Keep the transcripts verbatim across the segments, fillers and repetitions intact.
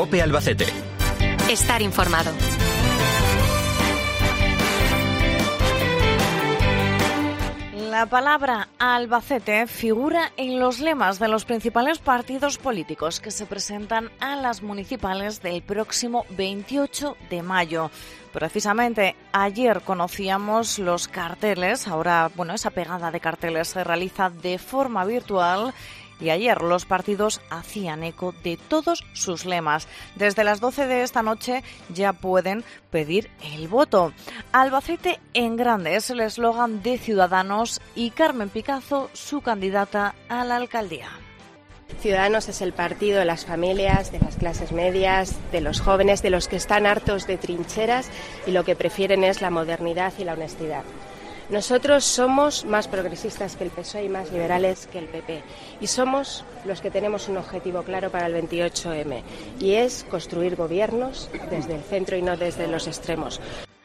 COPE Albacete. Estar informado. La palabra Albacete figura en los lemas de los principales partidos políticos que se presentan a las municipales del próximo veintiocho de mayo. Precisamente ayer conocíamos los carteles, ahora, bueno, esa pegada de carteles se realiza de forma virtual. Y ayer los partidos hacían eco de todos sus lemas. Desde las doce de esta noche ya pueden pedir el voto. Albacete en grande es el eslogan de Ciudadanos y Carmen Picazo, su candidata a la alcaldía. Ciudadanos es el partido de las familias, de las clases medias, de los jóvenes, de los que están hartos de trincheras y lo que prefieren es la modernidad y la honestidad. Nosotros somos más progresistas que el P S O E y más liberales que el P P. Y somos los que tenemos un objetivo claro para el veintiocho eme, y es construir gobiernos desde el centro y no desde los extremos.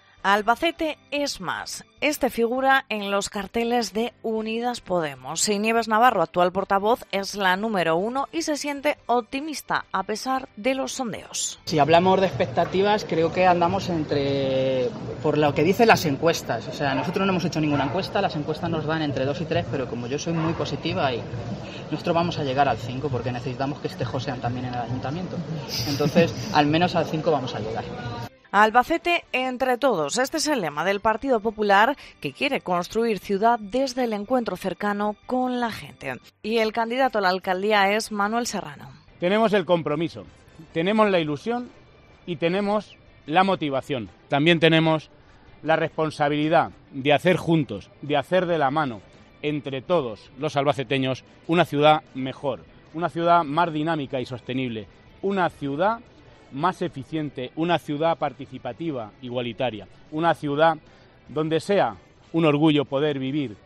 Albacete es más. Este figura en los carteles de Unidas Podemos. Y Nieves Navarro, actual portavoz, es la número uno y se siente optimista a pesar de los sondeos. Si hablamos de expectativas, creo que andamos entre, por lo que dicen las encuestas. O sea, nosotros no hemos hecho ninguna encuesta, las encuestas nos dan entre dos y tres, pero como yo soy muy positiva y nosotros vamos a llegar al cinco porque necesitamos que esté Josean también en el ayuntamiento. Entonces, al menos al cinco vamos a llegar. Albacete entre todos. Este es el lema del Partido Popular, que quiere construir ciudad desde el encuentro cercano con la gente. Y el candidato a la alcaldía es Manuel Serrano. Tenemos el compromiso, tenemos la ilusión y tenemos la motivación. También tenemos la responsabilidad de hacer juntos, de hacer de la mano, entre todos los albaceteños, una ciudad mejor, una ciudad más dinámica y sostenible, una ciudad más eficiente, una ciudad participativa, igualitaria, una ciudad donde sea un orgullo poder vivir.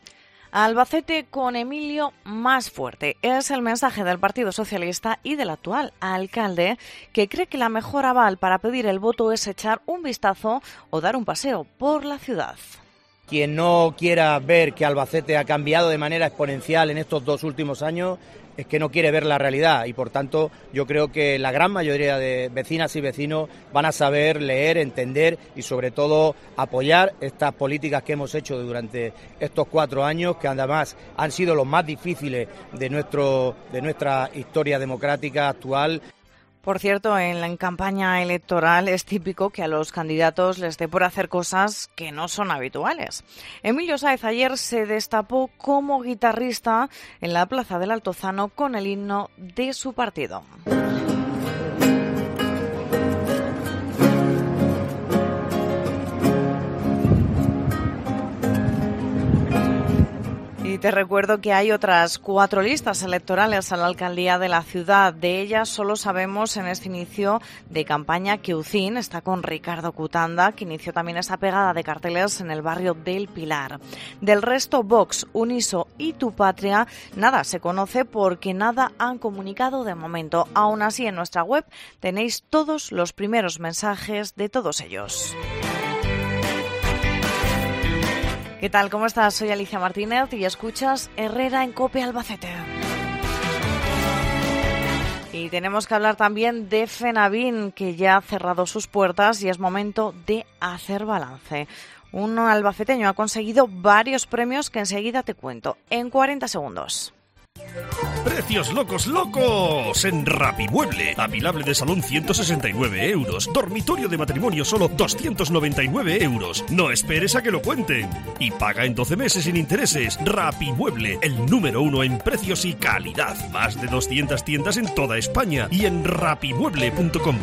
Albacete con Emilio más fuerte. Es el mensaje del Partido Socialista y del actual alcalde, que cree que la mejor aval para pedir el voto es echar un vistazo o dar un paseo por la ciudad. Quien no quiera ver que Albacete ha cambiado de manera exponencial en estos dos últimos años es que no quiere ver la realidad y, por tanto, yo creo que la gran mayoría de vecinas y vecinos van a saber leer, entender y, sobre todo, apoyar estas políticas que hemos hecho durante estos cuatro años, que además han sido los más difíciles de, nuestro, de nuestra historia democrática actual. Por cierto, en la campaña electoral es típico que a los candidatos les dé por hacer cosas que no son habituales. Emilio Sáez ayer se destapó como guitarrista en la Plaza del Altozano con el himno de su partido. Y te recuerdo que hay otras cuatro listas electorales a la alcaldía de la ciudad. De ellas solo sabemos en este inicio de campaña que U C I N está con Ricardo Cutanda, que inició también esa pegada de carteles en el barrio del Pilar. Del resto, Vox, Uniso y Tu Patria, nada se conoce porque nada han comunicado de momento. Aún así, en nuestra web tenéis todos los primeros mensajes de todos ellos. ¿Qué tal? ¿Cómo estás? Soy Alicia Martínez y escuchas Herrera en COPE Albacete. Y tenemos que hablar también de FENAVIN, que ya ha cerrado sus puertas y es momento de hacer balance. Un albaceteño ha conseguido varios premios que enseguida te cuento en cuarenta segundos. ¡Precios locos, locos! En Rapimueble. Apilable de salón ciento sesenta y nueve euros. Dormitorio de matrimonio solo doscientos noventa y nueve euros. No esperes a que lo cuenten. Y paga en doce meses sin intereses. Rapimueble, el número uno en precios y calidad. Más de doscientas tiendas en toda España y en rapimueble punto com.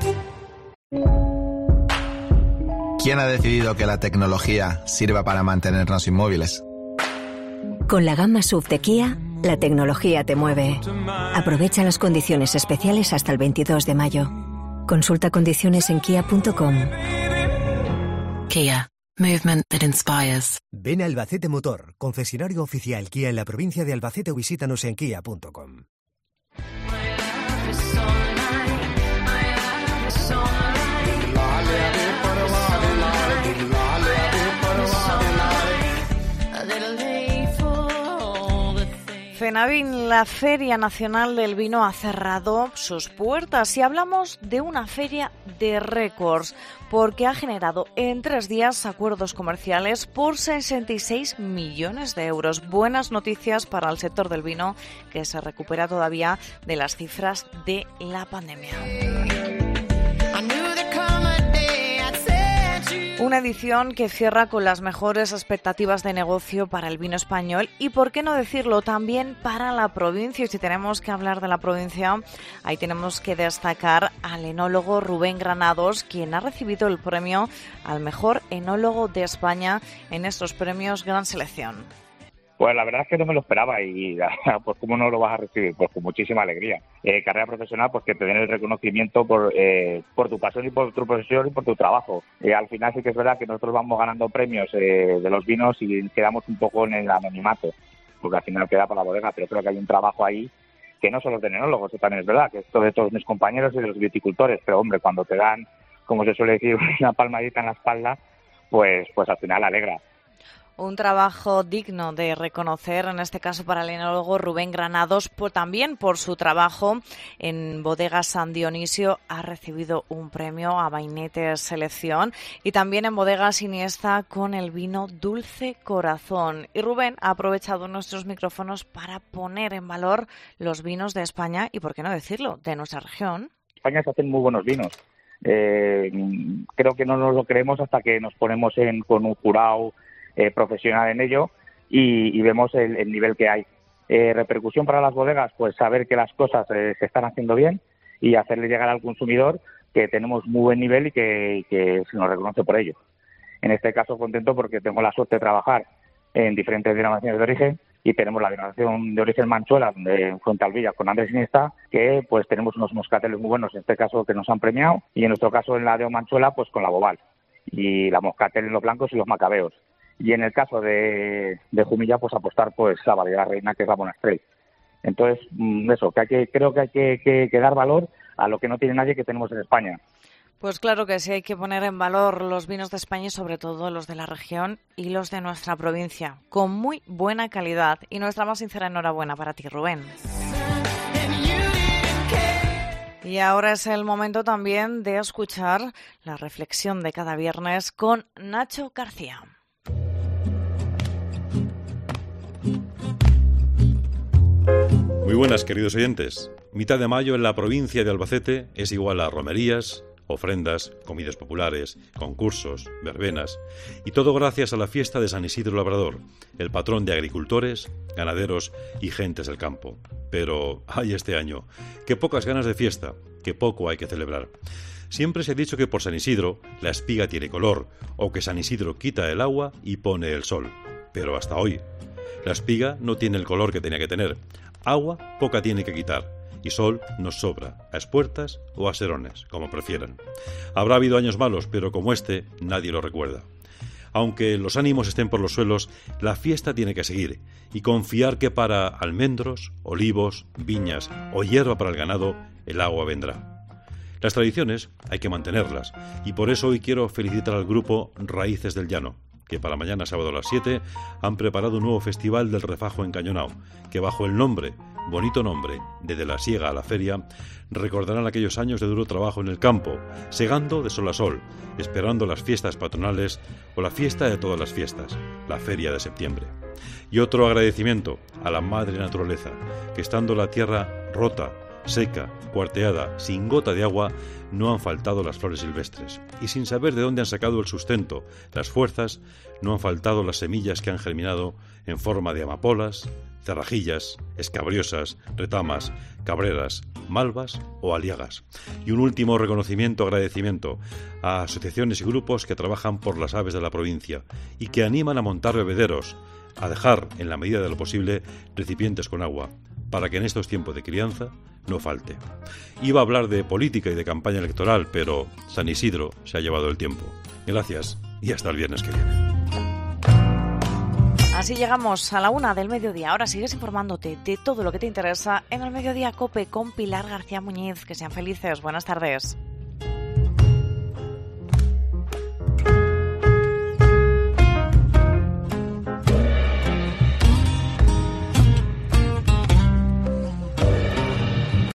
¿Quién ha decidido que la tecnología sirva para mantenernos inmóviles? Con la gama S U V de Kia, la tecnología te mueve. Aprovecha las condiciones especiales hasta el veintidós de mayo. Consulta condiciones en kia punto com. Kia. Movement that inspires. Ven a Albacete Motor, concesionario oficial Kia en la provincia de Albacete, o visítanos en kia punto com. FENAVIN, la Feria Nacional del Vino, ha cerrado sus puertas y hablamos de una feria de récords porque ha generado en tres días acuerdos comerciales por sesenta y seis millones de euros. Buenas noticias para el sector del vino, que se recupera todavía de las cifras de la pandemia. Una edición que cierra con las mejores expectativas de negocio para el vino español y, por qué no decirlo, también para la provincia. Y si tenemos que hablar de la provincia, ahí tenemos que destacar al enólogo Rubén Granados, quien ha recibido el premio al mejor enólogo de España en estos premios Gran Selección. Pues la verdad es que no me lo esperaba y pues cómo no lo vas a recibir, pues con muchísima alegría. Eh, carrera profesional, pues que te den el reconocimiento por eh, por tu pasión y por tu profesión y por tu trabajo. Eh, al final sí que es verdad que nosotros vamos ganando premios eh, de los vinos y quedamos un poco en el anonimato, porque al final queda para la bodega, pero creo que hay un trabajo ahí que no solo de enólogos, eso también es verdad, que esto de todos mis compañeros y de los viticultores, pero hombre, cuando te dan, como se suele decir, una palmadita en la espalda, pues pues al final alegra. Un trabajo digno de reconocer, en este caso para el enólogo Rubén Granados, por, también por su trabajo en Bodega San Dionisio. Ha recibido un premio a Bainete Selección y también en Bodega Siniesta con el vino Dulce Corazón. Y Rubén ha aprovechado nuestros micrófonos para poner en valor los vinos de España y, por qué no decirlo, de nuestra región. En España se hacen muy buenos vinos. Eh, creo que no nos lo creemos hasta que nos ponemos en, con un jurado Eh, profesional en ello y, y vemos el, el nivel que hay. Eh, repercusión para las bodegas, pues saber que las cosas eh, se están haciendo bien y hacerle llegar al consumidor que tenemos muy buen nivel y que, y que se nos reconoce por ello. En este caso contento porque tengo la suerte de trabajar en diferentes denominaciones de origen y tenemos la denominación de origen Manchuela, de Fuentealbilla, con Andrés Iniesta, que pues tenemos unos moscateles muy buenos, en este caso que nos han premiado, y en nuestro caso en la de Manchuela, pues con la Bobal, y la moscatel en los blancos y los macabeos. Y en el caso de, de Jumilla, pues apostar pues la variedad reina, que es la Bonastral. Entonces, eso, que hay que creo que hay que, que, que dar valor a lo que no tiene nadie que tenemos en España. Pues claro que sí, hay que poner en valor los vinos de España y sobre todo los de la región y los de nuestra provincia, con muy buena calidad. Y nuestra más sincera enhorabuena para ti, Rubén. Y ahora es el momento también de escuchar la reflexión de cada viernes con Nacho García. Muy buenas, queridos oyentes. Mitad de mayo en la provincia de Albacete es igual a romerías, ofrendas, comidas populares, concursos, verbenas, y todo gracias a la fiesta de San Isidro Labrador, el patrón de agricultores, ganaderos y gentes del campo. Pero hay este año, que pocas ganas de fiesta, que poco hay que celebrar. Siempre se ha dicho que por San Isidro la espiga tiene color, o que San Isidro quita el agua y pone el sol. Pero hasta hoy, la espiga no tiene el color que tenía que tener. Agua poca tiene que quitar y sol nos sobra, a espuertas o a serones, como prefieran. Habrá habido años malos, pero como este, nadie lo recuerda. Aunque los ánimos estén por los suelos, la fiesta tiene que seguir y confiar que para almendros, olivos, viñas o hierba para el ganado, el agua vendrá. Las tradiciones hay que mantenerlas y por eso hoy quiero felicitar al grupo Raíces del Llano, que para mañana sábado a las siete han preparado un nuevo festival del refajo en Cañonao, que bajo el nombre, bonito nombre, de De la Siega a la Feria, recordarán aquellos años de duro trabajo en el campo, segando de sol a sol, esperando las fiestas patronales o la fiesta de todas las fiestas, la Feria de Septiembre. Y otro agradecimiento a la Madre Naturaleza, que estando la tierra rota, seca, cuarteada, sin gota de agua, no han faltado las flores silvestres. Y sin saber de dónde han sacado el sustento, las fuerzas, no han faltado las semillas que han germinado en forma de amapolas, cerrajillas, escabriosas, retamas, cabreras, malvas o aliagas. Y un último reconocimiento, agradecimiento a asociaciones y grupos que trabajan por las aves de la provincia y que animan a montar bebederos, a dejar, en la medida de lo posible, recipientes con agua, para que en estos tiempos de crianza no falte. Iba a hablar de política y de campaña electoral, pero San Isidro se ha llevado el tiempo. Gracias y hasta el viernes que viene. Así llegamos a la una del mediodía. Ahora sigues informándote de todo lo que te interesa en el Mediodía COPE con Pilar García Muñiz. Que sean felices. Buenas tardes.